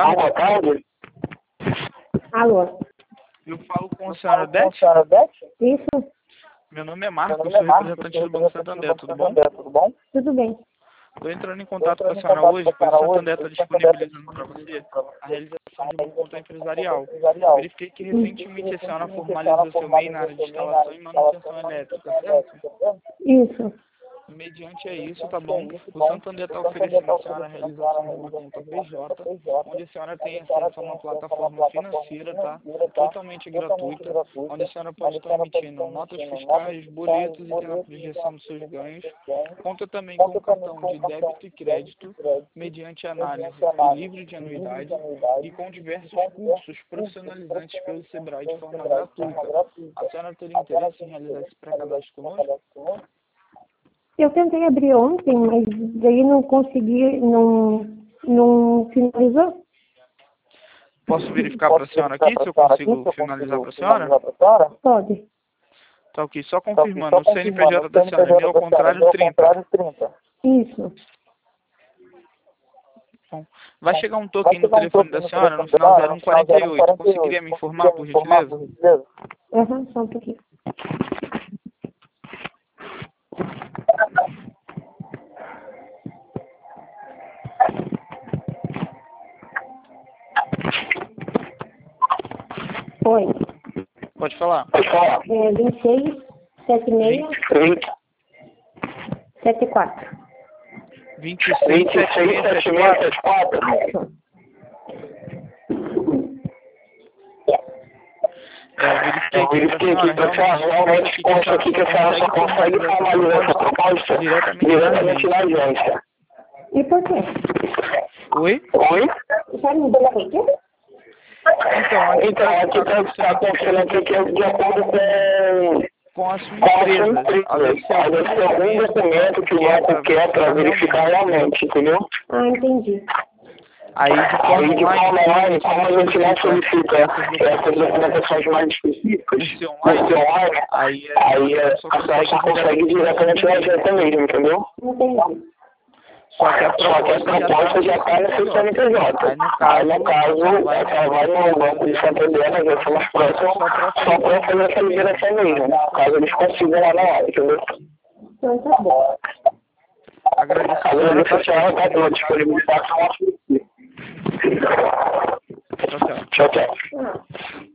boa tarde. Alô? Eu falo com a senhora Odete? Isso? Meu nome é Marcos, eu sou representante do Banco Santander, tudo bom? Tudo bem. Estou entrando em contato com a senhora hoje, pois o Santander está disponibilizando para você a realização de uma conta empresarial. Verifiquei que recentemente a senhora formalizou seu MEI na área de instalação e manutenção elétrica, certo? Isso. Mediante a isso, tá bom? O Santander está oferecendo à senhora a realização de uma conta PJ, onde a senhora tem acesso a uma plataforma financeira, tá? Totalmente gratuita, onde a senhora pode estar emitindo notas fiscais, boletos e ter a projeção dos seus ganhos. Conta também com cartão de débito e crédito, mediante análise livre de anuidade e com diversos cursos profissionalizantes pelo Sebrae de forma gratuita. A senhora teria interesse em realizar esse pré-cadastro conosco? Eu tentei abrir ontem, mas daí não consegui, não finalizou. Posso verificar para a senhora aqui se eu consigo finalizar para a senhora? Pode. Tá ok, só confirmando, o CNPJ da senhora é meu ao contrário 30. Isso. Bom, vai chegar um token no telefone da senhora no final 0148. Conseguiria me informar, por gentileza? Só um pouquinho. Oi. Pode falar. 26, 76, 74. 26, 76, 74. Isso. Eu verifiquei aqui para a senhora, realmente consta aqui que a senhora só consegue formalizar essa proposta diretamente na agência. E por quê? Oi? Já me deu aqui? Então, aqui está acontecendo aqui que é de acordo com a sua empresa. Deve ser algum documento que o banco quer para verificar realmente, entendeu? Ah, entendi. Aí, de forma online, como a gente não solicita essas documentações mais específicas, aí a senhora só consegue diretamente na agência mesmo, entendeu? Entendi. Só que a proposta já está no seu CNPJ. Aí, no caso, ela vai no banco de Santander, na agência mais próxima, só para fazer essa liberação mesmo, caso eles consigam lá na hora, entendeu? Então tá bom. Agradeço a senhora pela disponibilidade. Tchau, tchau. Ah.